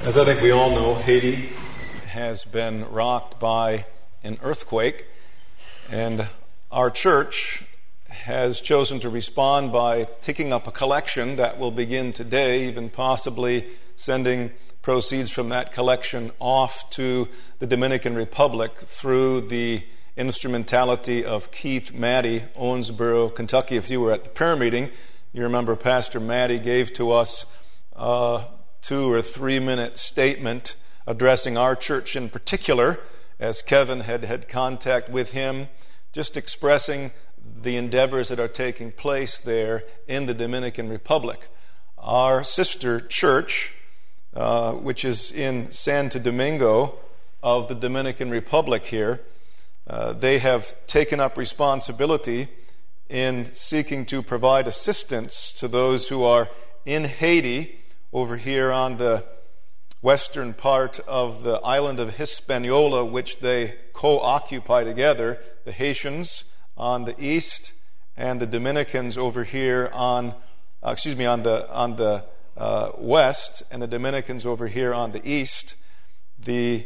As I think we all know, Haiti has been rocked by an earthquake, and our church has chosen to respond by picking up a collection that will begin today, even possibly sending proceeds from that collection off to the Dominican Republic through the instrumentality of Keith Maddie, Owensboro, Kentucky. If you were at the prayer meeting, you remember Pastor Maddie gave to us 2 or 3 minute statement addressing our church in particular, as Kevin had contact with him, just expressing the endeavors that are taking place there in the Dominican Republic. Our sister church, which is in Santo Domingo of the Dominican Republic here, they have taken up responsibility in seeking to provide assistance to those who are in Haiti, over here on the western part of the island of Hispaniola, which they co-occupy together, the Haitians on the east and the Dominicans over here on the west, and the Dominicans over here on the east. The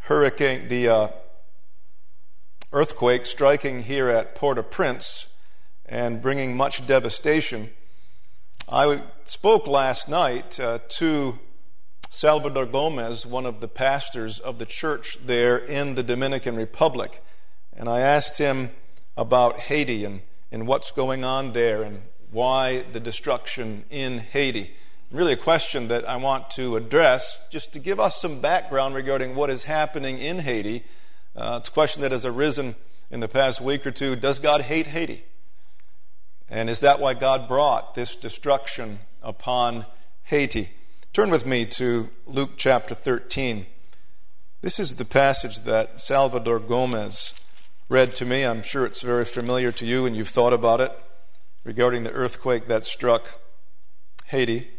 earthquake striking here at Port-au-Prince and bringing much devastation. I spoke last night to Salvador Gomez, one of the pastors of the church there in the Dominican Republic, and I asked him about Haiti and what's going on there and why the destruction in Haiti. Really a question that I want to address just to give us some background regarding what is happening in Haiti. It's a question that has arisen in the past week or two. Does God hate Haiti? And is that why God brought this destruction upon Haiti? Turn with me to Luke chapter 13. This is the passage that Salvador Gomez read to me. I'm sure it's very familiar to you and you've thought about it regarding the earthquake that struck Haiti. It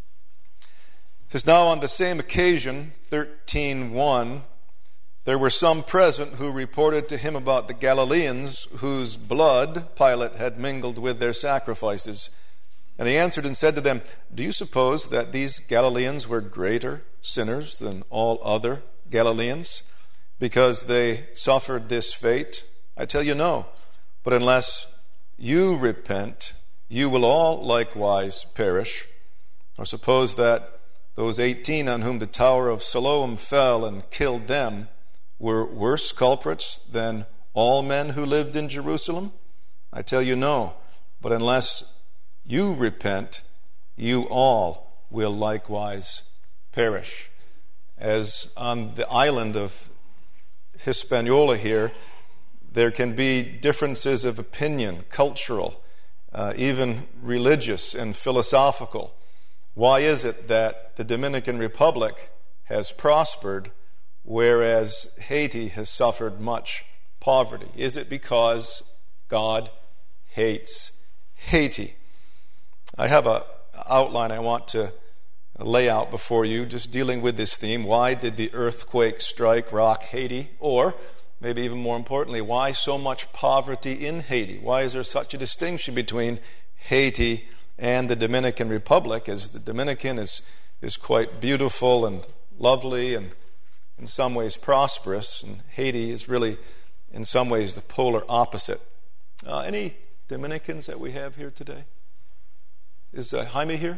says, "Now on the same occasion, 13:1, there were some present who reported to him about the Galileans whose blood Pilate had mingled with their sacrifices. And he answered and said to them, 'Do you suppose that these Galileans were greater sinners than all other Galileans, because they suffered this fate? I tell you no. But unless you repent, you will all likewise perish. Or suppose that those 18 on whom the tower of Siloam fell and killed them were worse culprits than all men who lived in Jerusalem? I tell you no. But unless you repent, you all will likewise perish.'" As on the island of Hispaniola here, there can be differences of opinion, cultural, even religious and philosophical. Why is it that the Dominican Republic has prospered, whereas Haiti has suffered much poverty? Is it because God hates Haiti? I have an outline I want to lay out before you, just dealing with this theme. Why did the earthquake rock Haiti? Or, maybe even more importantly, why so much poverty in Haiti? Why is there such a distinction between Haiti and the Dominican Republic, as the Dominican is quite beautiful and lovely and in some ways prosperous, and Haiti is really in some ways the polar opposite. Any Dominicans that we have here today? Is Jaime here?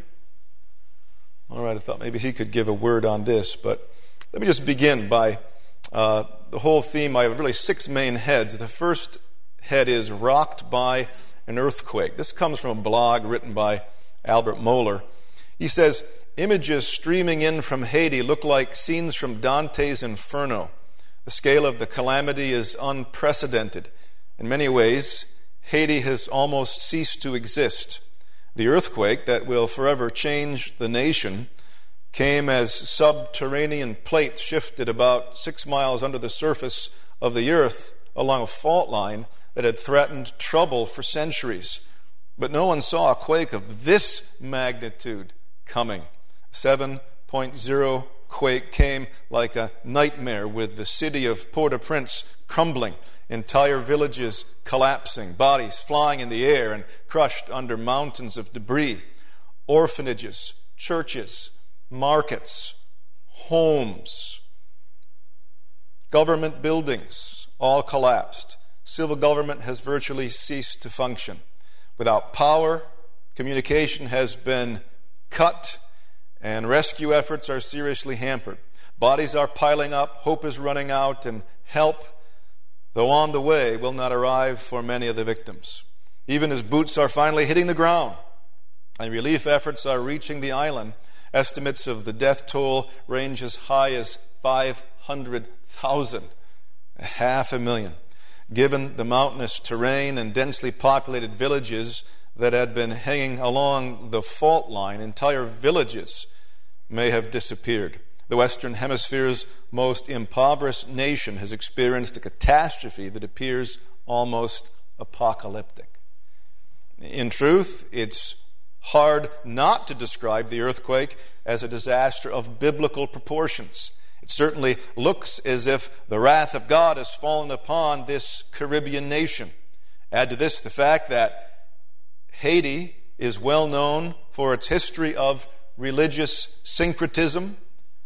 All right, I thought maybe he could give a word on this, but let me just begin by the whole theme. I have really 6 main heads. The first head is rocked by an earthquake. This comes from a blog written by Albert Mohler. He says, "Images streaming in from Haiti look like scenes from Dante's Inferno. The scale of the calamity is unprecedented. In many ways, Haiti has almost ceased to exist. The earthquake that will forever change the nation came as subterranean plates shifted about 6 miles under the surface of the earth along a fault line that had threatened trouble for centuries. But no one saw a quake of this magnitude coming. 7.0 quake came like a nightmare, with the city of Port-au-Prince crumbling, entire villages collapsing, bodies flying in the air and crushed under mountains of debris. Orphanages, churches, markets, homes, government buildings, all collapsed. Civil government has virtually ceased to function. Without power, communication has been cut, and rescue efforts are seriously hampered. Bodies are piling up, hope is running out, and help, though on the way, will not arrive for many of the victims. Even as boots are finally hitting the ground and relief efforts are reaching the island, estimates of the death toll range as high as 500,000, 500,000. Given the mountainous terrain and densely populated villages that had been hanging along the fault line, entire villages may have disappeared. The Western Hemisphere's most impoverished nation has experienced a catastrophe that appears almost apocalyptic. In truth, it's hard not to describe the earthquake as a disaster of biblical proportions. It certainly looks as if the wrath of God has fallen upon this Caribbean nation. Add to this the fact that Haiti is well known for its history of religious syncretism,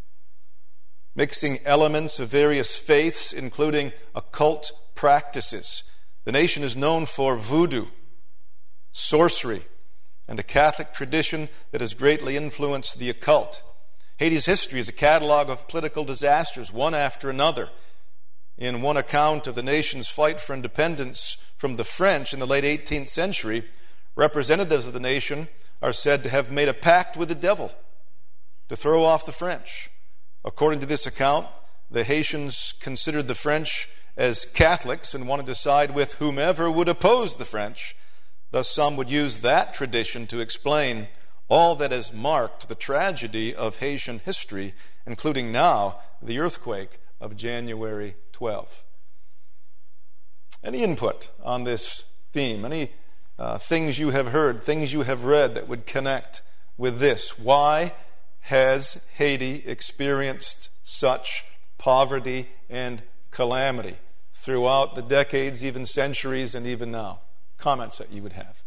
mixing elements of various faiths, including occult practices. The nation is known for voodoo, sorcery, and a Catholic tradition that has greatly influenced the occult. Haiti's history is a catalog of political disasters, one after another. In one account of the nation's fight for independence from the French in the late 18th century, representatives of the nation are said to have made a pact with the devil to throw off the French. According to this account, the Haitians considered the French as Catholics and wanted to side with whomever would oppose the French. Thus, some would use that tradition to explain all that has marked the tragedy of Haitian history, including now the earthquake of January 12. Any input on this theme? Any things you have heard, things you have read that would connect with this? Why has Haiti experienced such poverty and calamity throughout the decades, even centuries, and even now? Comments that you would have.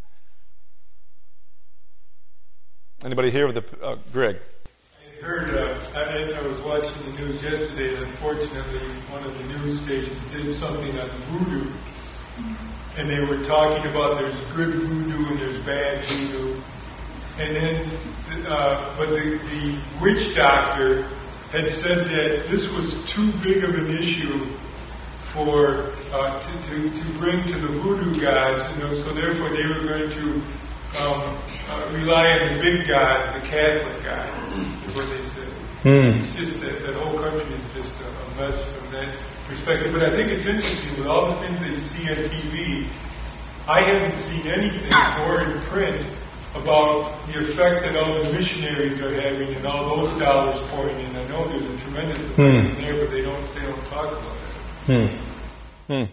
Anybody here with the Greg? I heard. I was watching the news yesterday, and unfortunately, one of the news stations did something on voodoo, and they were talking about there's good voodoo and there's bad voodoo, and then, but the witch doctor had said that this was too big of an issue for to bring to the voodoo gods, so therefore they were going to rely on the big God, the Catholic God, is what they said. It's just that whole country is just a mess from that perspective. But I think it's interesting, with all the things that you see on TV, I haven't seen anything more in print about the effect that all the missionaries are having and all those dollars pouring in. I know there's a tremendous effect in there, but they don't talk about that.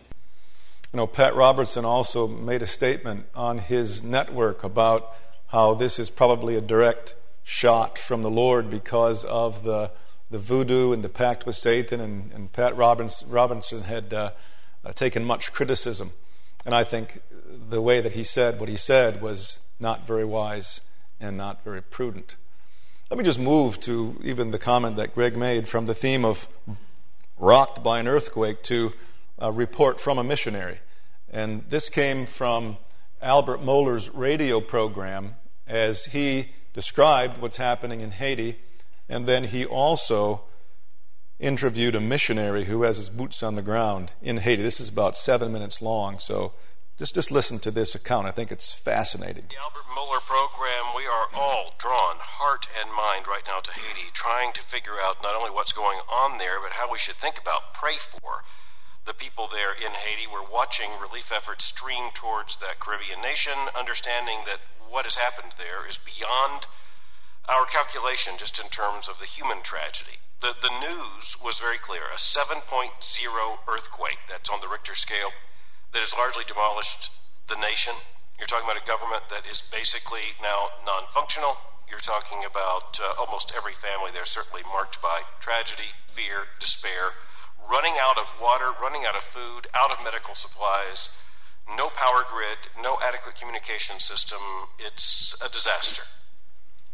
Pat Robertson also made a statement on his network about how this is probably a direct shot from the Lord because of the voodoo and the pact with Satan, and Pat Robinson had taken much criticism. And I think the way that he said what he said was not very wise and not very prudent. Let me just move to even the comment that Greg made from the theme of rocked by an earthquake to a report from a missionary. And this came from Albert Mohler's radio program as he described what's happening in Haiti, and then he also interviewed a missionary who has his boots on the ground in Haiti. This is about 7 minutes long, so just listen to this account. I think it's fascinating. The Albert Mohler program, we are all drawn, heart and mind, right now to Haiti, trying to figure out not only what's going on there, but how we should think about, pray for the people there in Haiti. We're watching relief efforts stream towards that Caribbean nation, understanding that what has happened there is beyond our calculation just in terms of the human tragedy. The news was very clear. A 7.0 earthquake, that's on the Richter scale, that has largely demolished the nation. You're talking about a government that is basically now non-functional. You're talking about almost every family there certainly marked by tragedy, fear, despair, running out of water, running out of food, out of medical supplies, no power grid, no adequate communication system. It's a disaster.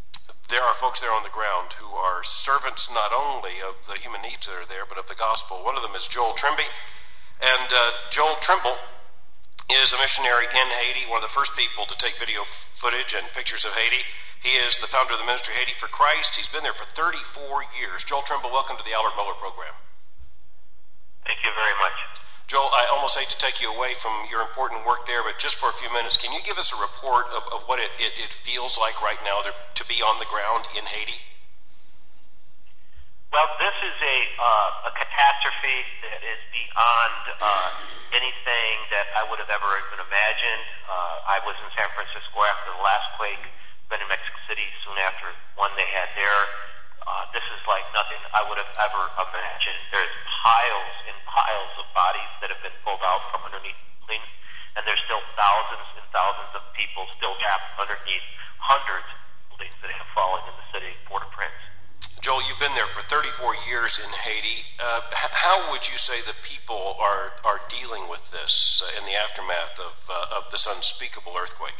there are folks there on the ground who are servants not only of the human needs that are there, but of the gospel. One of them is Joel Trimby. And Joel Trimble is a missionary in Haiti, one of the first people to take video footage and pictures of Haiti. He is the founder of the ministry Haiti for Christ. He's been there for 34 years. Joel Trimble, welcome to the Albert Mohler program. Thank you very much. Joel, I almost hate to take you away from your important work there, but just for a few minutes, can you give us a report of what it feels like right now to be on the ground in Haiti? Well, this is a catastrophe that is beyond anything that I would have ever even imagined. I was in San Francisco after the last quake, been in Mexico City soon after one they had there. This is like nothing I would have ever imagined. There's piles and piles of bodies that have been pulled out from underneath buildings, and there's still thousands and thousands of people still trapped underneath hundreds of buildings that have fallen in the city of Port-au-Prince. Joel, you've been there for 34 years in Haiti. How would you say the people are dealing with this in the aftermath of this unspeakable earthquake?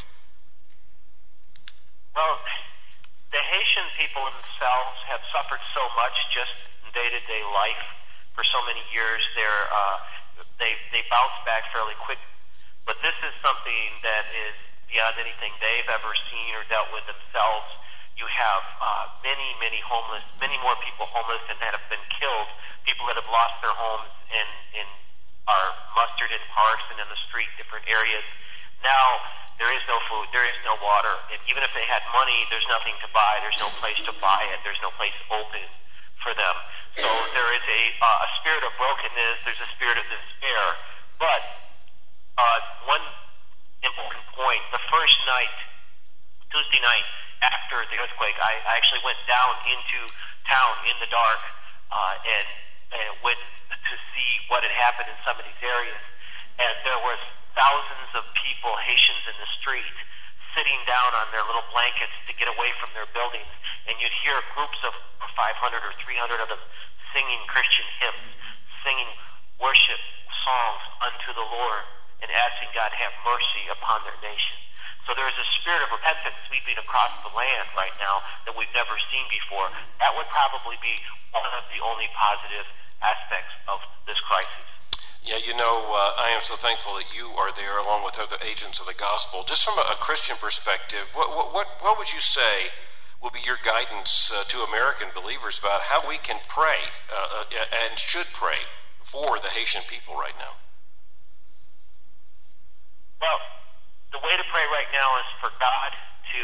Well, the Haitian people themselves have suffered so much just in day-to-day life for so many years. They bounce back fairly quick, but this is something that is beyond anything they've ever seen or dealt with themselves. You have many homeless, many more people homeless and that have been killed, people that have lost their homes and are mustered in parks and in the street, different areas. Now, there is no food, there is no water, and even if they had money, there's nothing to buy, there's no place to buy it, there's no place open for them. So there is a spirit of brokenness, there's a spirit of despair. But one important point, the first night, Tuesday night, after the earthquake, I actually went down into town in the dark and went to see what had happened in some of these areas. And there was thousands of people, Haitians in the street, sitting down on their little blankets to get away from their buildings. And you'd hear groups of 500 or 300 of them singing Christian hymns, singing worship songs unto the Lord, and asking God to have mercy upon their nation. So there is a spirit of repentance sweeping across the land right now that we've never seen before. That would probably be one of the only positive aspects of this crisis. Yeah, I am so thankful that you are there along with other agents of the gospel. Just from a Christian perspective, what would you say will be your guidance to American believers about how we can pray and should pray for the Haitian people right now? Well, the way to pray right now is for God to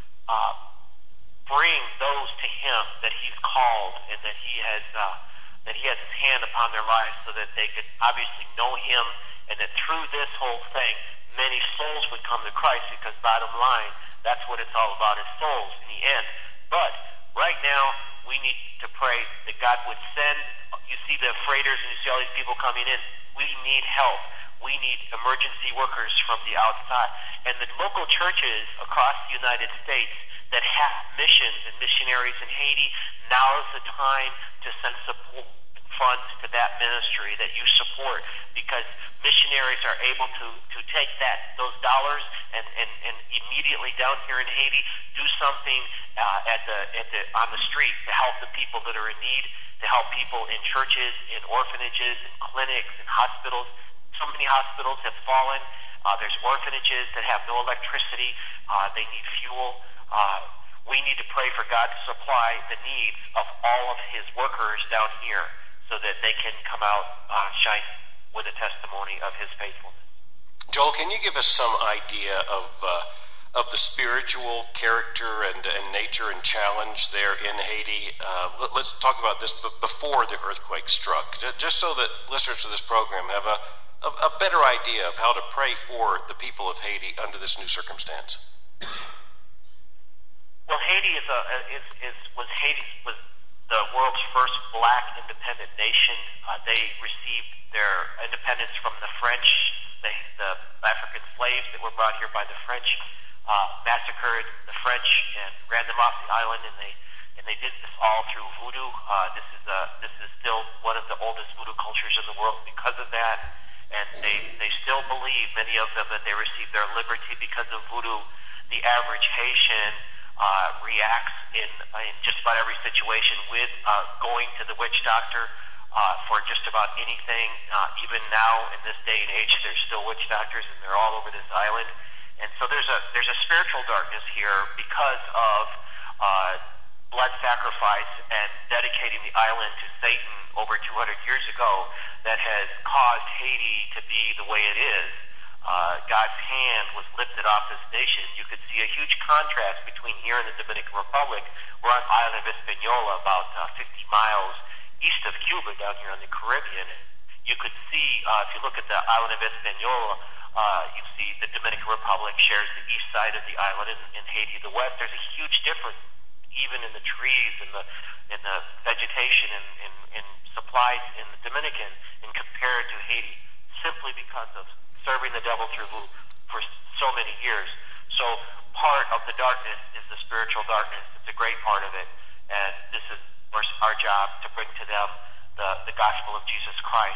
bring those to Him that He's called and that He has His hand upon their lives, so that they could obviously know Him, and that through this whole thing, many souls would come to Christ. Because bottom line, that's what it's all about, is souls in the end. But right now, we need to pray that God would send. You see the freighters and you see all these people coming in. We need help. We need emergency workers from the outside. And the local churches across the United States that have missions and missionaries in Haiti, now is the time to send support funds to that ministry that you support, because missionaries are able to take those dollars and immediately down here in Haiti do something on the street to help the people that are in need, to help people in churches, in orphanages, in clinics, in hospitals. So many hospitals have fallen. There's orphanages that have no electricity. They need fuel. We need to pray for God to supply the needs of all of His workers down here, so that they can come out shine with a testimony of His faithfulness. Joel, can you give us some idea of the spiritual character and nature and challenge there in Haiti? Let's talk about this before the earthquake struck, just so that listeners to this program have a better idea of how to pray for the people of Haiti under this new circumstance. Well, Haiti was the world's first black independent nation. They received their independence from the French. The African slaves that were brought here by the French massacred the French and ran them off the island, and they did this all through voodoo. This is still one of the oldest voodoo cultures in the world because of that. And they still believe, many of them, that they received their liberty because of voodoo. The average Haitian reacts in just about every situation with going to the witch doctor for just about anything. Even now, in this day and age, there's still witch doctors, and they're all over this island. And so there's a spiritual darkness here because of blood sacrifice and dedicating the island to Satan over 200 years ago that has caused Haiti to be the way it is. God's hand was lifted off this nation. You could see a huge contrast between here and the Dominican Republic. We're on the island of Hispaniola, about 50 miles east of Cuba, down here on the Caribbean. You could see, if you look at the island of Hispaniola, you see the Dominican Republic shares the east side of the island, and Haiti the west. There's a huge difference, even in the trees and the vegetation and supplies in the Dominican, and compared to Haiti, simply because of serving the devil through for so many years. So part of the darkness is the spiritual darkness. It's a great part of it, and this is our job to bring to them the gospel of Jesus Christ.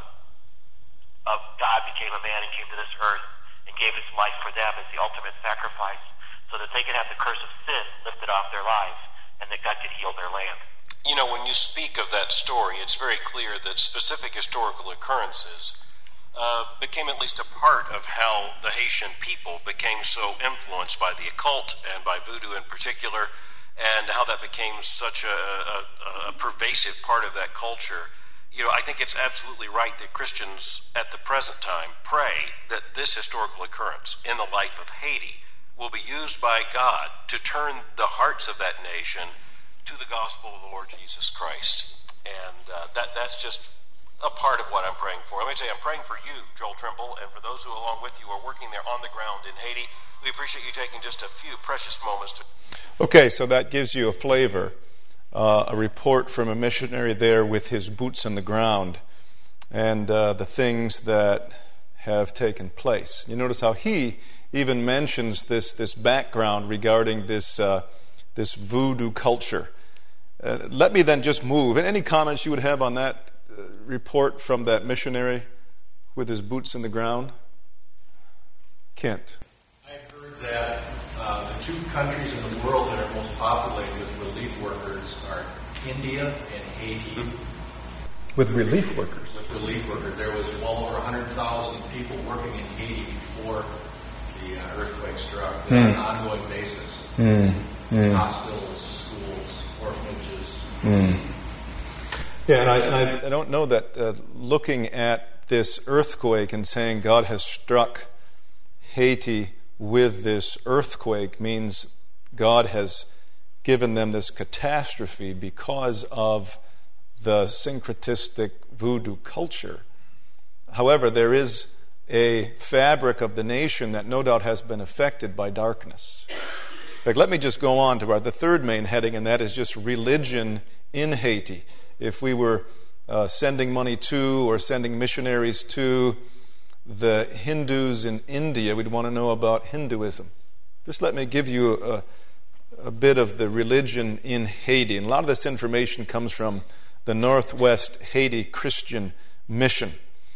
Of God became a man and came to this earth and gave his life for them as the ultimate sacrifice, so that they could have the curse of sin lifted off their lives and that God could heal their land. You know, when you speak of that story, it's very clear that specific historical occurrences became at least a part of how the Haitian people became so influenced by the occult and by voodoo in particular, and how that became such a pervasive part of that culture. You know, I think it's absolutely right that Christians at the present time pray that this historical occurrence in the life of Haiti will be used by God to turn the hearts of that nation to the gospel of the Lord Jesus Christ. And that's just a part of what I'm praying for. Let me tell you, I'm praying for you, Joel Trimble, and for those who along with you are working there on the ground in Haiti. We appreciate you taking just a few precious moments to... Okay, so that gives you a flavor. A report from a missionary there with his boots on the ground and the things that have taken place. You notice how he even mentions this background regarding this voodoo culture. Let me then just move. And any comments you would have on that report from that missionary with his boots in the ground? Kent. I heard that the two countries in the world that are most populated with relief workers are India and Haiti. With relief workers? With relief workers. There was well over 100,000 people working in Haiti before the earthquake struck on an ongoing basis. Hospitals, schools, orphanages. Yeah, and I don't know that looking at this earthquake and saying God has struck Haiti with this earthquake means God has given them this catastrophe because of the syncretistic voodoo culture. However, there is a fabric of the nation that no doubt has been affected by darkness. In fact, let me just go on to the third main heading, and that is just religion in Haiti. If we were sending money to or sending missionaries to the Hindus in India, we'd want to know about Hinduism. Just let me give you a bit of the religion in Haiti. And a lot of this information comes from the Northwest Haiti Christian Mission.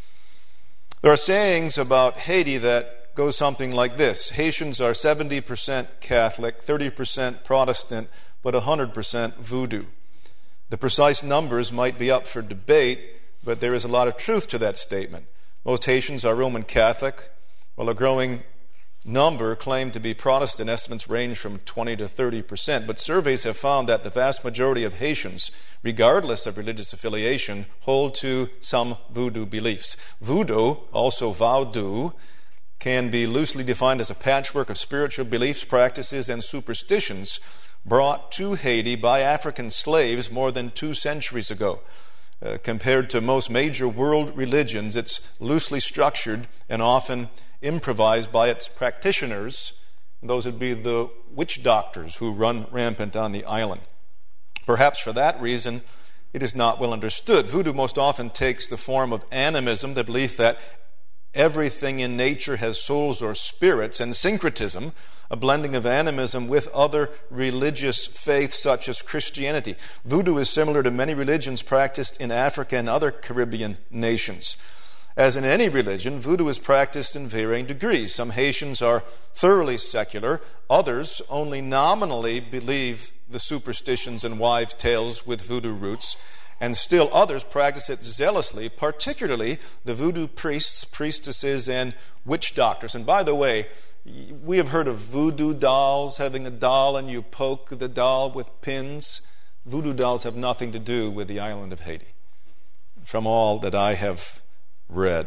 There are sayings about Haiti that go something like this. Haitians are 70% Catholic, 30% Protestant, but 100% voodoo. The precise numbers might be up for debate, but there is a lot of truth to that statement. Most Haitians are Roman Catholic, while a growing number claim to be Protestant. Estimates range from 20 to 30%, but surveys have found that the vast majority of Haitians, regardless of religious affiliation, hold to some voodoo beliefs. Voodoo, also Vaudou, can be loosely defined as a patchwork of spiritual beliefs, practices, and superstitions brought to Haiti by African slaves more than 2 centuries ago. Compared to most major world religions, it's loosely structured and often improvised by its practitioners. Those would be the witch doctors who run rampant on the island. Perhaps for that reason, it is not well understood. Voodoo most often takes the form of animism, the belief that everything in nature has souls or spirits, and syncretism, a blending of animism with other religious faiths such as Christianity. Voodoo is similar to many religions practiced in Africa and other Caribbean nations. As in any religion, voodoo is practiced in varying degrees. Some Haitians are thoroughly secular. Others only nominally believe the superstitions and wives' tales with voodoo roots. And still others practice it zealously, particularly the voodoo priests, priestesses, and witch doctors. And by the way, we have heard of voodoo dolls, having a doll and you poke the doll with pins. Voodoo dolls have nothing to do with the island of Haiti, from all that I have read.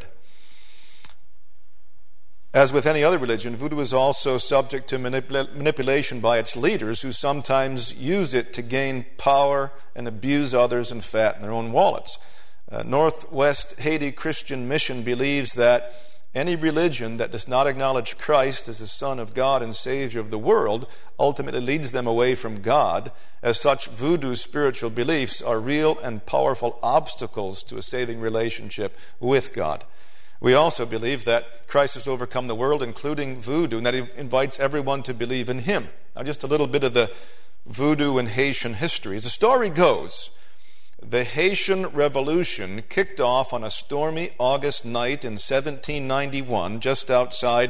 As with any other religion, voodoo is also subject to manipulation by its leaders, who sometimes use it to gain power and abuse others and fatten their own wallets. Northwest Haiti Christian Mission believes that any religion that does not acknowledge Christ as the Son of God and Savior of the world ultimately leads them away from God. As such, voodoo spiritual beliefs are real and powerful obstacles to a saving relationship with God. We also believe that Christ has overcome the world, including voodoo, and that he invites everyone to believe in him. Now, just a little bit of the voodoo and Haitian history. As the story goes, the Haitian Revolution kicked off on a stormy August night in 1791, just outside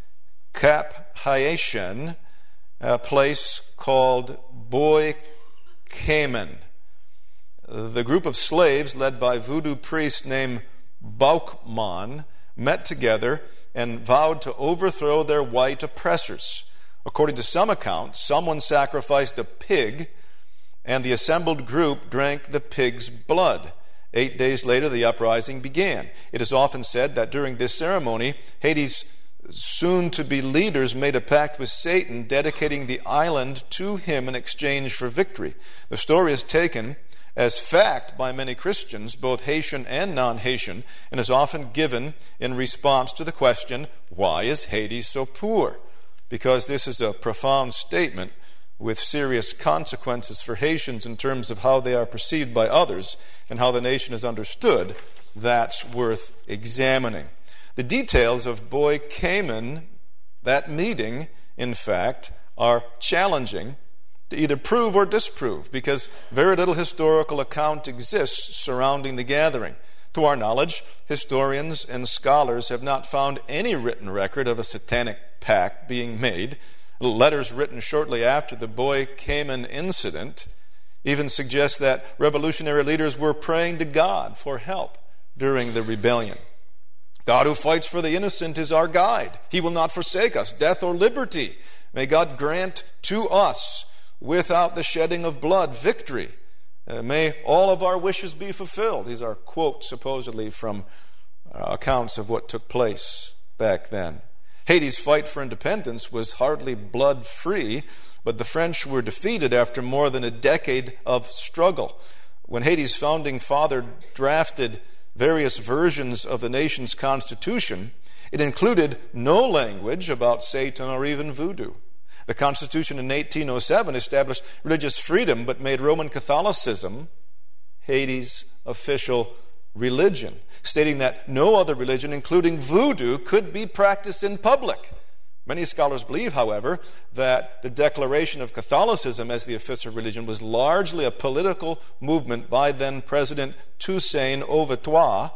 Cap Haïtien, a place called Bois Cayman. The group of slaves, led by voodoo priest named Bauchman, met together and vowed to overthrow their white oppressors. According to some accounts, someone sacrificed a pig, and the assembled group drank the pig's blood. 8 days later, the uprising began. It is often said that during this ceremony, Haiti's soon-to-be leaders made a pact with Satan, dedicating the island to him in exchange for victory. The story is taken as fact by many Christians, both Haitian and non-Haitian, and is often given in response to the question, why is Haiti so poor? Because this is a profound statement with serious consequences for Haitians in terms of how they are perceived by others and how the nation is understood. That's worth examining. The details of Bois Cayman, that meeting, in fact, are challenging to either prove or disprove, because very little historical account exists surrounding the gathering. To our knowledge, historians and scholars have not found any written record of a satanic pact being made. Letters written shortly after the Bois Cayman incident even suggest that revolutionary leaders were praying to God for help during the rebellion. God who fights for the innocent is our guide. He will not forsake us, death or liberty. May God grant to us, without the shedding of blood, victory. May all of our wishes be fulfilled. These are quotes supposedly from accounts of what took place back then. Haiti's fight for independence was hardly blood-free, but the French were defeated after more than a decade of struggle. When Haiti's founding father drafted various versions of the nation's constitution, it included no language about Satan or even voodoo. The Constitution in 1807 established religious freedom, but made Roman Catholicism Haiti's official religion, stating that no other religion, including voodoo, could be practiced in public. Many scholars believe, however, that the declaration of Catholicism as the official religion was largely a political movement by then-President Toussaint Louverture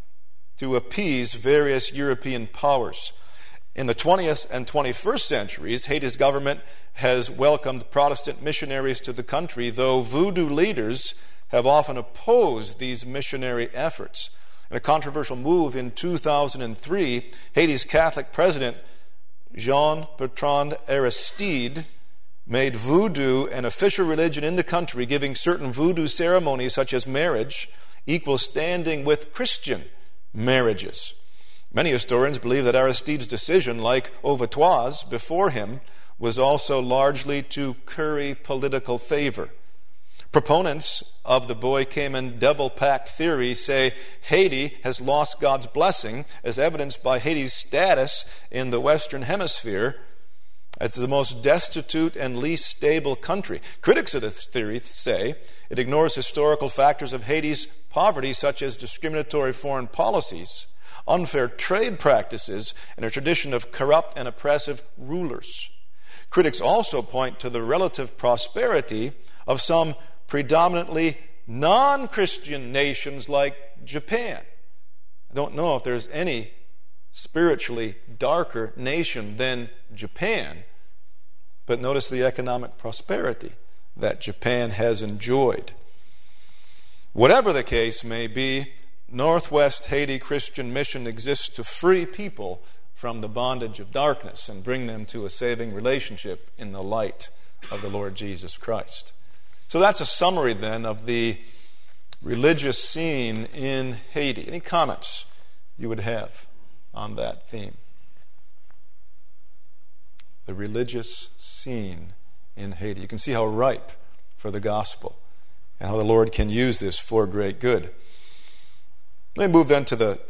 to appease various European powers. In the 20th and 21st centuries, Haiti's government has welcomed Protestant missionaries to the country, though voodoo leaders have often opposed these missionary efforts. In a controversial move in 2003, Haiti's Catholic president, Jean-Bertrand Aristide, made voodoo an official religion in the country, giving certain voodoo ceremonies, such as marriage, equal standing with Christian marriages. Many historians believe that Aristide's decision, like Louverture's before him, was also largely to curry political favor. Proponents of the Bois Cayman devil pact theory say Haiti has lost God's blessing, as evidenced by Haiti's status in the Western Hemisphere as the most destitute and least stable country. Critics of this theory say it ignores historical factors of Haiti's poverty, such as discriminatory foreign policies, unfair trade practices, and a tradition of corrupt and oppressive rulers. Critics also point to the relative prosperity of some predominantly non-Christian nations like Japan. don't know if there's any spiritually darker nation than Japan. But notice the economic prosperity that Japan has enjoyed. Whatever the case may be, Northwest Haiti Christian Mission exists to free people from the bondage of darkness and bring them to a saving relationship in the light of the Lord Jesus Christ. So that's a summary then of the religious scene in Haiti. Any comments you would have on that theme? The religious scene in Haiti. You can see how ripe for the gospel and how the Lord can use this for great good. Let me move then to the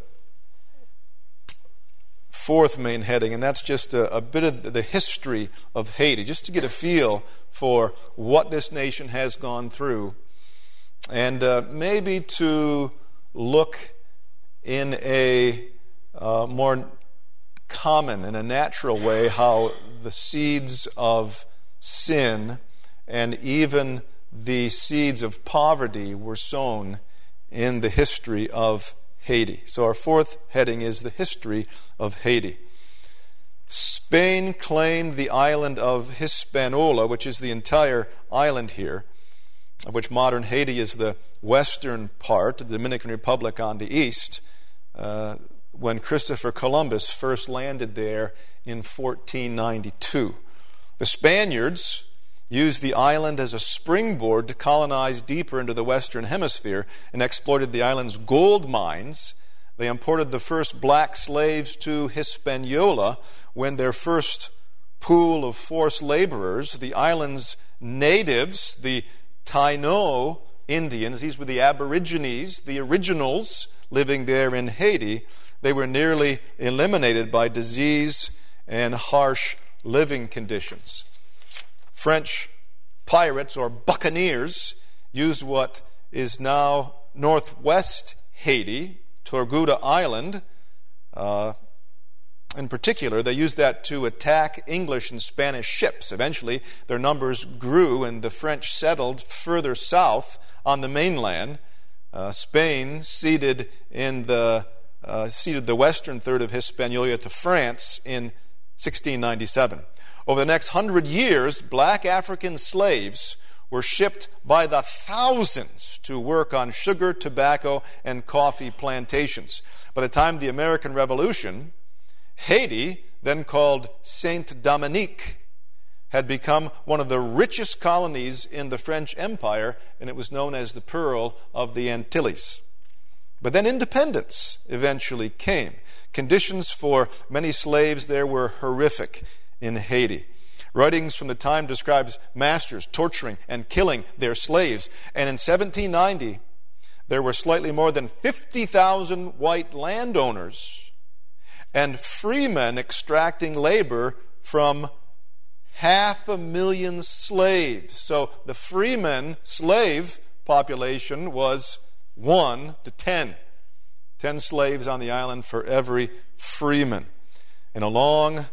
fourth main heading, and that's just a bit of the history of Haiti, just to get a feel for what this nation has gone through, and maybe to look in a more common and a natural way how the seeds of sin and even the seeds of poverty were sown in the history of Haiti. So our fourth heading is the history of Haiti. Spain claimed the island of Hispaniola, which is the entire island here, of which modern Haiti is the western part, the Dominican Republic on the east, when Christopher Columbus first landed there in 1492. The Spaniards used the island as a springboard to colonize deeper into the Western Hemisphere and exploited the island's gold mines. They imported the first black slaves to Hispaniola when their first pool of forced laborers, the island's natives, the Taino Indians, these were the Aborigines, the originals living there in Haiti, they were nearly eliminated by disease and harsh living conditions. French pirates or buccaneers used what is now northwest Haiti, Tortuga Island. In particular, they used that to attack English and Spanish ships. Eventually, their numbers grew and the French settled further south on the mainland. Spain ceded the western third of Hispaniola to France in 1697. Over the next 100 years, black African slaves were shipped by the thousands to work on sugar, tobacco, and coffee plantations. By the time of the American Revolution, Haiti, then called Saint Dominique, had become one of the richest colonies in the French Empire, and it was known as the Pearl of the Antilles. But then independence eventually came. Conditions for many slaves there were horrific in Haiti. Writings from the time describes masters torturing and killing their slaves. And in 1790, there were slightly more than 50,000 white landowners and freemen extracting labor from 500,000 slaves. So the freemen slave population was 1 to 10. 10 slaves on the island for every freeman. And a long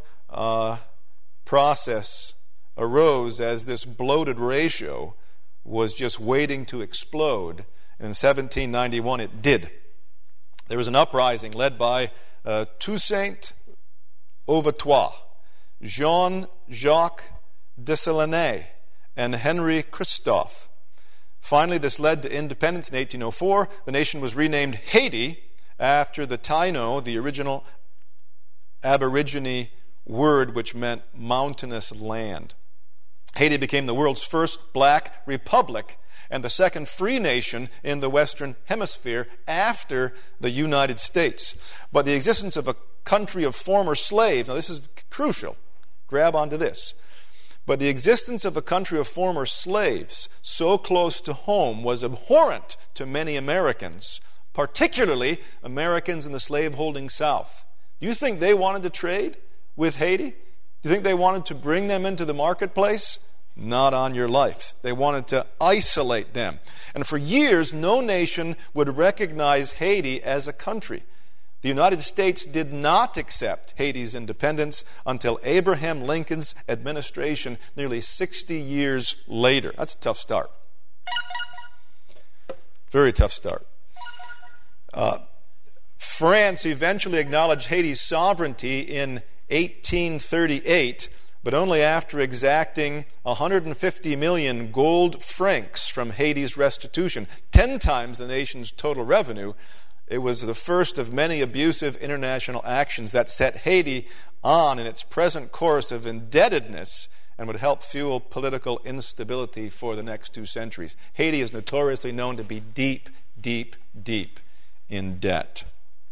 process arose as this bloated ratio was just waiting to explode. And in 1791 it did. There was an uprising led by Toussaint Louverture, Jean-Jacques Dessalines, and Henry Christophe. Finally, this led to independence in 1804. The nation was renamed Haiti after the Taino, the original Aborigine word which meant mountainous land. Haiti became the world's first black republic and the second free nation in the Western Hemisphere after the United States. But the existence of a country of former slaves, now this is crucial, grab onto this, but the existence of a country of former slaves so close to home was abhorrent to many Americans, particularly Americans in the slave-holding South. Do you think they wanted to trade with Haiti? Do you think they wanted to bring them into the marketplace? Not on your life. They wanted to isolate them. And for years, no nation would recognize Haiti as a country. The United States did not accept Haiti's independence until Abraham Lincoln's administration nearly 60 years later. That's a tough start. Very tough start. France eventually acknowledged Haiti's sovereignty in 1838, but only after exacting 150 million gold francs from Haiti's restitution, 10 times the nation's total revenue. It was the first of many abusive international actions that set Haiti on in its present course of indebtedness and would help fuel political instability for the next 2 centuries. Haiti is notoriously known to be deep, deep, deep in debt.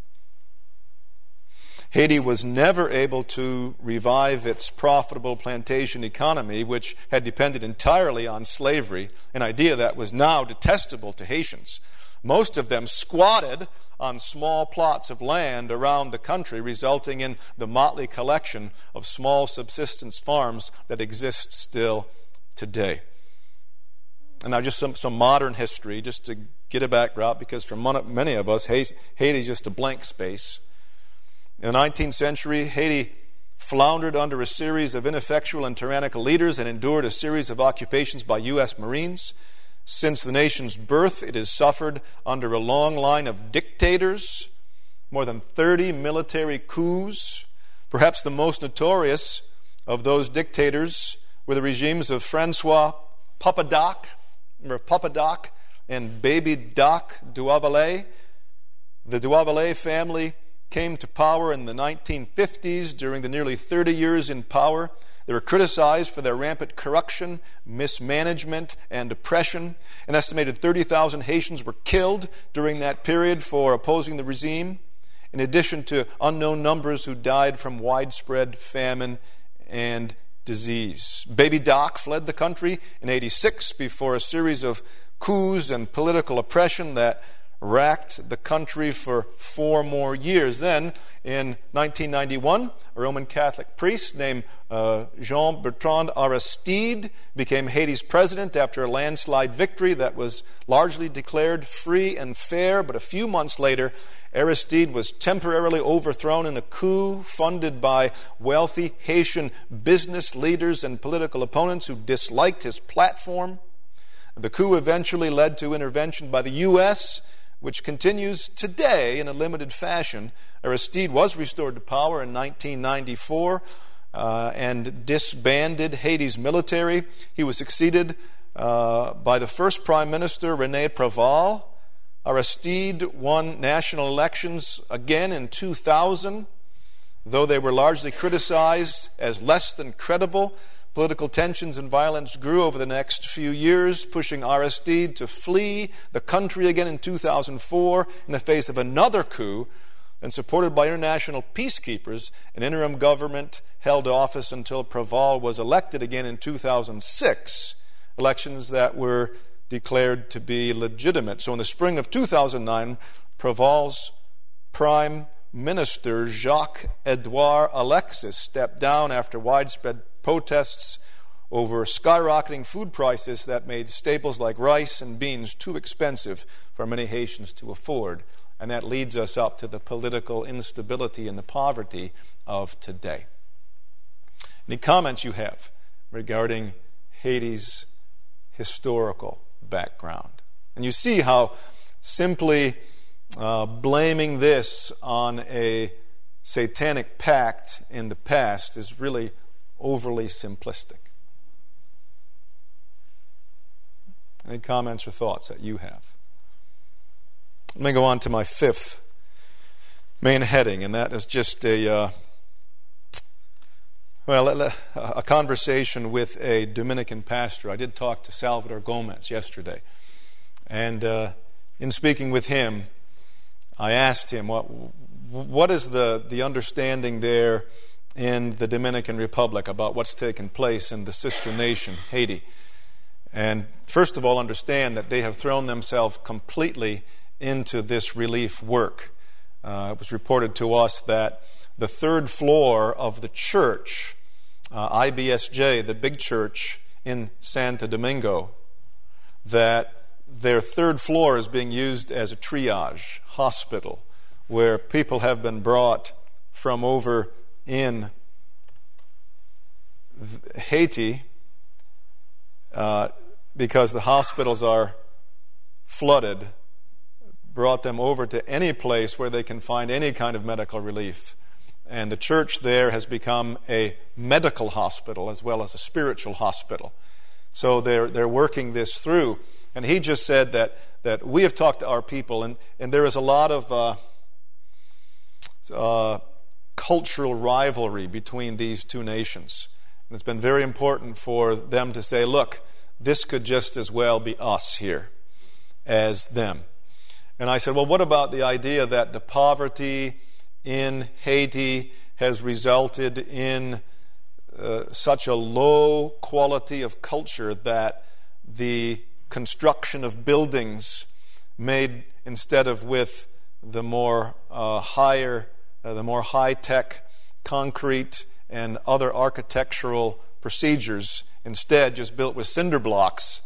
Haiti was never able to revive its profitable plantation economy, which had depended entirely on slavery, an idea that was now detestable to Haitians. Most of them squatted on small plots of land around the country, resulting in the motley collection of small subsistence farms that exist still today. And now just some modern history, just to get a backdrop, because for many of us, Haiti is just a blank space. In the 19th century, Haiti floundered under a series of ineffectual and tyrannical leaders and endured a series of occupations by U.S. Marines. Since the nation's birth, it has suffered under a long line of dictators, more than 30 military coups. Perhaps the most notorious of those dictators were the regimes of Francois Papa Doc and Baby Doc Duvalier. The Duvalier family came to power in the 1950s. During the nearly 30 years in power, they were criticized for their rampant corruption, mismanagement, and oppression. An estimated 30,000 Haitians were killed during that period for opposing the regime, in addition to unknown numbers who died from widespread famine and disease. Baby Doc fled the country in 1986 before a series of coups and political oppression that racked the country for 4 more years. Then, in 1991, a Roman Catholic priest named Jean-Bertrand Aristide became Haiti's president after a landslide victory that was largely declared free and fair. But a few months later, Aristide was temporarily overthrown in a coup funded by wealthy Haitian business leaders and political opponents who disliked his platform. The coup eventually led to intervention by the U.S., which continues today in a limited fashion. Aristide was restored to power in 1994 and disbanded Haiti's military. He was succeeded by the first Prime Minister, René Préval. Aristide won national elections again in 2000. Though they were largely criticized as less than credible, political tensions and violence grew over the next few years, pushing Aristide to flee the country again in 2004 in the face of another coup. And supported by international peacekeepers, an interim government held office until Préval was elected again in 2006, elections that were declared to be legitimate. So in the spring of 2009, Préval's Prime Minister, Jacques-Edouard Alexis, stepped down after widespread protests over skyrocketing food prices that made staples like rice and beans too expensive for many Haitians to afford. And that leads us up to the political instability and the poverty of today. Any comments you have regarding Haiti's historical background? And you see how simply blaming this on a satanic pact in the past is really overly simplistic. Any comments or thoughts that you have? Let me go on to my 5th main heading, and that is just a conversation with a Dominican pastor. I did talk to Salvador Gomez yesterday, and in speaking with him, I asked him what is the understanding there in the Dominican Republic about what's taken place in the sister nation, Haiti. And first of all, understand that they have thrown themselves completely into this relief work. It was reported to us that the 3rd floor of the church, IBSJ, the big church in Santo Domingo, that their 3rd floor is being used as a triage hospital where people have been brought from over in Haiti because the hospitals are flooded brought them over to any place where they can find any kind of medical relief. And the church there has become a medical hospital as well as a spiritual hospital. So they're working this through. And he just said that we have talked to our people, and there is a lot of cultural rivalry between these two nations. And it's been very important for them to say, look, this could just as well be us here as them. And I said, well, what about the idea that the poverty in Haiti has resulted in such a low quality of culture that the construction of buildings made instead of with the more high-tech concrete and other architectural procedures, instead just built with cinder blocks.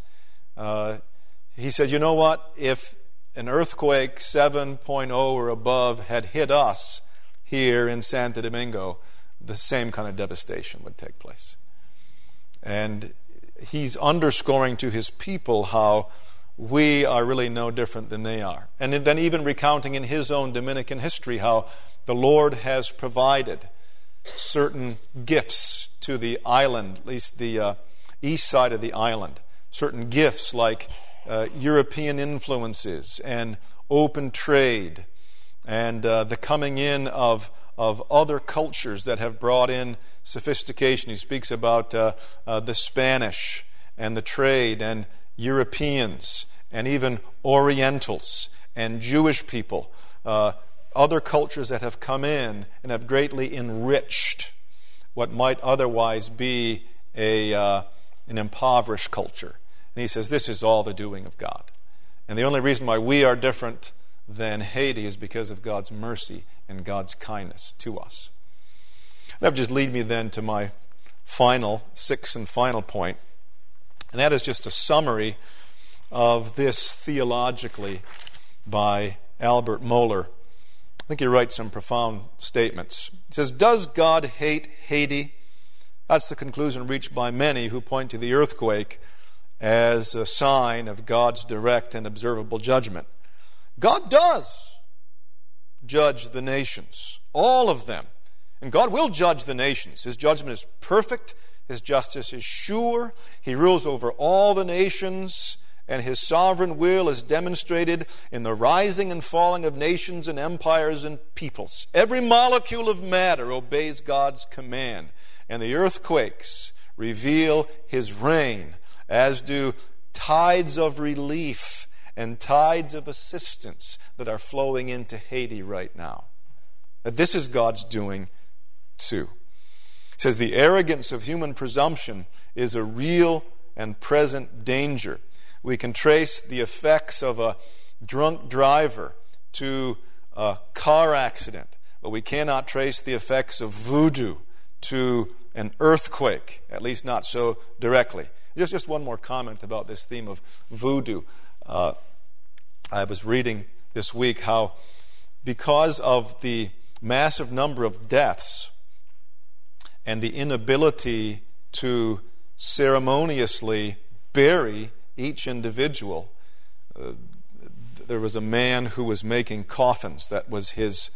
He said, you know what? If an earthquake 7.0 or above had hit us here in Santo Domingo, the same kind of devastation would take place. And he's underscoring to his people how we are really no different than they are. And then even recounting in his own Dominican history how the Lord has provided certain gifts to the island, at least the east side of the island. Certain gifts like European influences and open trade and the coming in of other cultures that have brought in sophistication. He speaks about the Spanish and the trade and Europeans and even Orientals and Jewish people, other cultures that have come in and have greatly enriched what might otherwise be an impoverished culture. And he says this is all the doing of God. And the only reason why we are different than Haiti is because of God's mercy and God's kindness to us. That would just lead me then to my sixth and final point. And that is just a summary of this theologically by Albert Mohler. I think he writes some profound statements. He says, does God hate Haiti? That's the conclusion reached by many who point to the earthquake as a sign of God's direct and observable judgment. God does judge the nations, all of them. And God will judge the nations. His judgment is perfect. His justice is sure. He rules over all the nations, and His sovereign will is demonstrated in the rising and falling of nations and empires and peoples. Every molecule of matter obeys God's command, and the earthquakes reveal His reign, as do tides of relief and tides of assistance that are flowing into Haiti right now. That this is God's doing too. It says the arrogance of human presumption is a real and present danger. We can trace the effects of a drunk driver to a car accident, but we cannot trace the effects of voodoo to an earthquake, at least not so directly. Just one more comment about this theme of voodoo. I was reading this week how because of the massive number of deaths and the inability to ceremoniously bury each individual, there was a man who was making coffins. That was his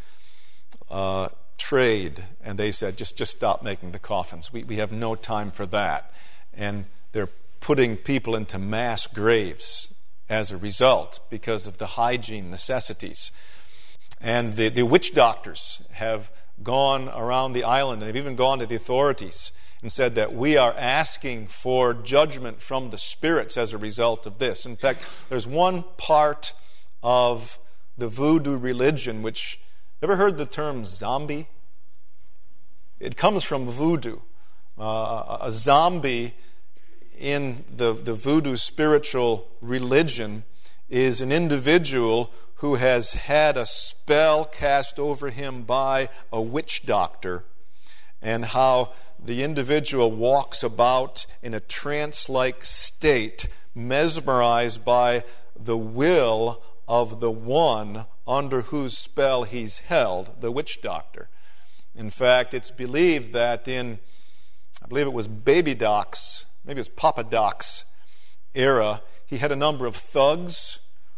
trade. And they said, just stop making the coffins. We have no time for that. And they're putting people into mass graves as a result because of the hygiene necessities. And the witch doctors have gone around the island and have even gone to the authorities and said that we are asking for judgment from the spirits as a result of this. In fact, there's one part of the voodoo religion which, ever heard the term zombie? It comes from voodoo. A zombie in the voodoo spiritual religion is an individual who has had a spell cast over him by a witch doctor, and how the individual walks about in a trance-like state, mesmerized by the will of the one under whose spell he's held, the witch doctor. In fact, it's believed that in, I believe it was Baby Doc's, maybe it was Papa Doc's era, he had a number of thugs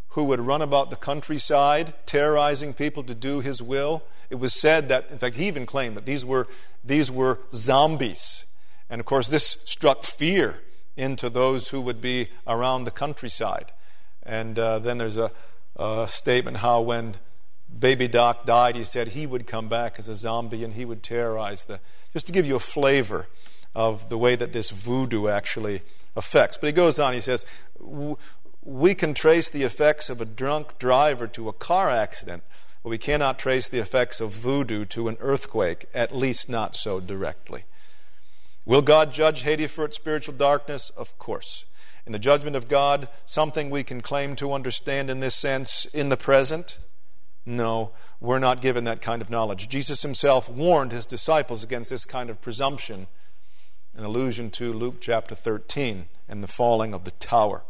who would run about the countryside, terrorizing people to do his will. It was said that, in fact, he even claimed that these were zombies. And of course, this struck fear into those who would be around the countryside. And then there's a statement how when Baby Doc died, he said he would come back as a zombie and he would terrorize just to give you a flavor of the way that this voodoo actually affects. But he goes on, he says, we can trace the effects of a drunk driver to a car accident, but we cannot trace the effects of voodoo to an earthquake, at least not so directly. Will God judge Haiti for its spiritual darkness? Of course. In the judgment of God, something we can claim to understand in this sense in the present? No, we're not given that kind of knowledge. Jesus himself warned his disciples against this kind of presumption, an allusion to Luke chapter 13 and the falling of the tower.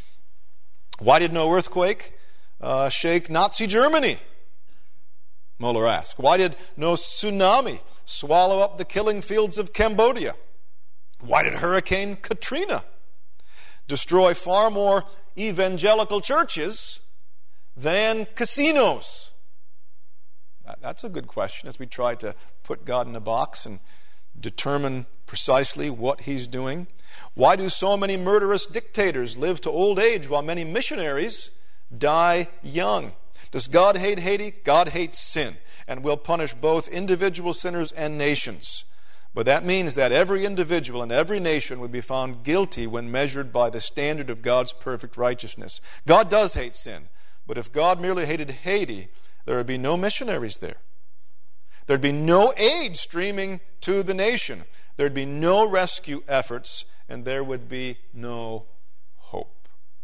Why did no earthquake shake Nazi Germany? Mueller asked. Why did no tsunami swallow up the killing fields of Cambodia? Why did Hurricane Katrina destroy far more evangelical churches than casinos? That's a good question as we try to put God in a box and determine precisely what he's doing. Why do so many murderous dictators live to old age while many missionaries die young? Does God hate Haiti? God hates sin and will punish both individual sinners and nations. But that means that every individual and every nation would be found guilty when measured by the standard of God's perfect righteousness. God does hate sin, but if God merely hated Haiti, there would be no missionaries there. There'd be no aid streaming to the nation. There'd be no rescue efforts, and there would be no hope.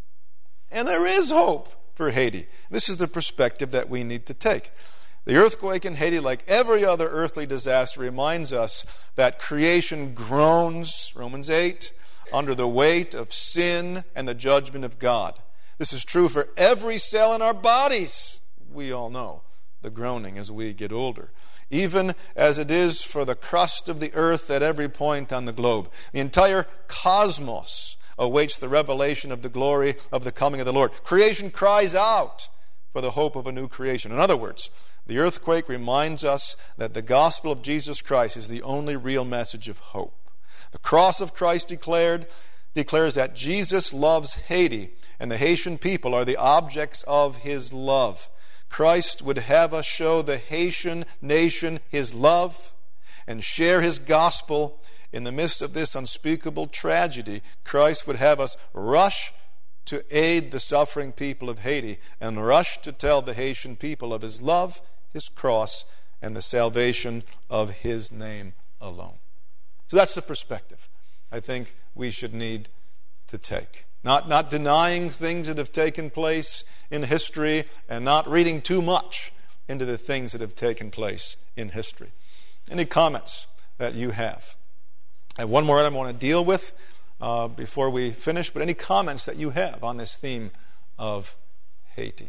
And there is hope for Haiti. This is the perspective that we need to take. The earthquake in Haiti, like every other earthly disaster, reminds us that creation groans, Romans 8, under the weight of sin and the judgment of God. This is true for every cell in our bodies. We all know the groaning as we get older. Even as it is for the crust of the earth at every point on the globe. The entire cosmos awaits the revelation of the glory of the coming of the Lord. Creation cries out for the hope of a new creation. In other words, the earthquake reminds us that the gospel of Jesus Christ is the only real message of hope. The cross of Christ declares that Jesus loves Haiti, and the Haitian people are the objects of his love. Christ would have us show the Haitian nation his love and share his gospel. In the midst of this unspeakable tragedy, Christ would have us rush to aid the suffering people of Haiti and rush to tell the Haitian people of his love, his cross, and the salvation of his name alone. So that's the perspective I think we should need to take. Not denying things that have taken place in history and not reading too much into the things that have taken place in history. Any comments that you have? I have one more item I want to deal with before we finish, but any comments that you have on this theme of Haiti?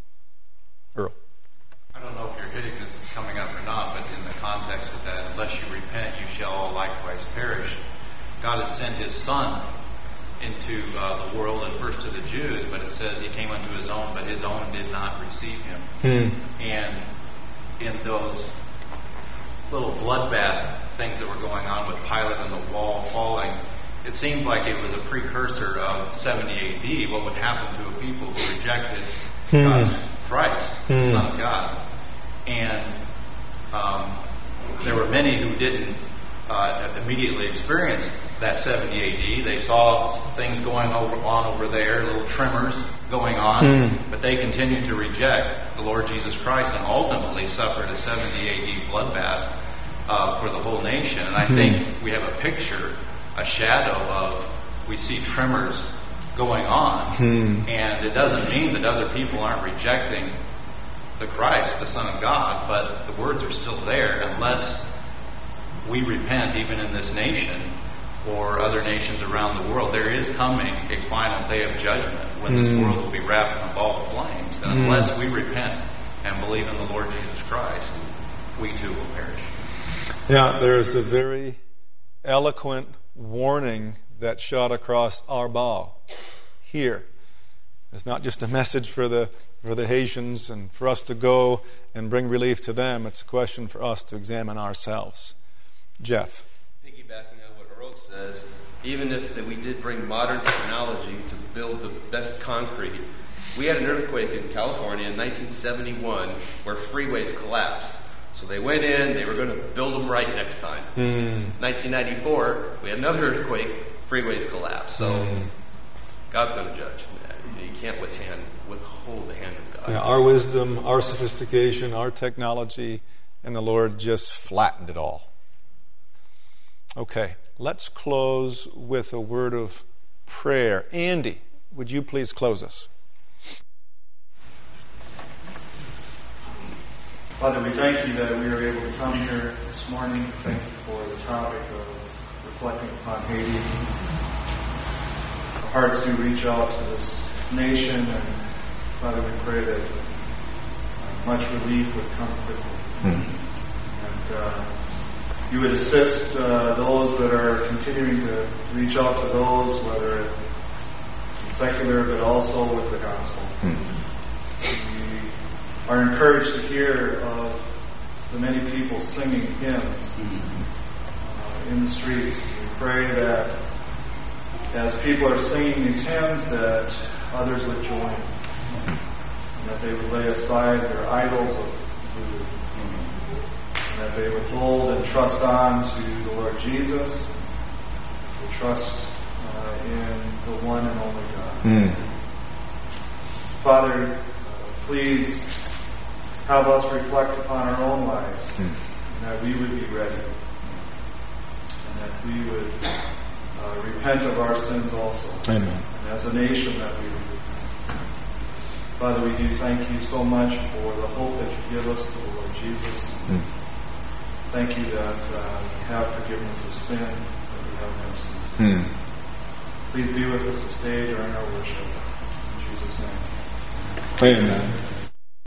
Earl. I don't know if you're hitting this coming up or not, but in the context of that, unless you repent, you shall all likewise perish. God has sent his Son into the world, and first to the Jews, but it says he came unto his own, but his own did not receive him. And in those little bloodbath things that were going on with Pilate and the wall falling, it seemed like it was a precursor of 70 AD, what would happen to a people who rejected God's Christ, the Son of God. And there were many who didn't immediately experience that 70 AD. They saw things going on over there, little tremors going on, but they continued to reject the Lord Jesus Christ and ultimately suffered a 70 AD bloodbath for the whole nation. And I think we have a picture, a shadow of, we see tremors going on, and it doesn't mean that other people aren't rejecting the Christ, the Son of God, but the words are still there unless we repent, even in this nation or other nations around the world. There is coming a final day of judgment when this world will be wrapped in a ball of flames. And unless we repent and believe in the Lord Jesus Christ, we too will perish. Yeah, there's a very eloquent warning that shot across our bow here. It's not just a message for the Haitians and for us to go and bring relief to them. It's a question for us to examine ourselves. Jeff. Piggybacking on what Earl says, even if we did bring modern technology to build the best concrete, we had an earthquake in California in 1971 where freeways collapsed. So they went in, they were going to build them right next time. 1994, we had another earthquake, freeways collapsed. So God's going to judge. You can't withhold the hand of God. Yeah, our wisdom, our sophistication, our technology, and the Lord just flattened it all. Okay, let's close with a word of prayer. Andy, would you please close us? Father, we thank you that we are able to come here this morning. Thank you for the topic of reflecting upon Haiti. Our hearts do reach out to this nation, and Father, we pray that much relief would come quickly. And you would assist those that are continuing to reach out to those, whether it's secular, but also with the gospel. We are encouraged to hear of the many people singing hymns in the streets. We pray that as people are singing these hymns, that others would join, and that they would lay aside their idols of voodoo, and that they would hold and trust on to the Lord Jesus, to trust in the one and only God. Father, please have us reflect upon our own lives, and that we would be ready, and that we would repent of our sins also. Amen. And as a nation that we would repent. Father, we do thank you so much for the hope that you give us through the Lord Jesus. Thank you that we have forgiveness of sin, that we have no sin. Please be with us this day during our worship. In Jesus' name. Amen.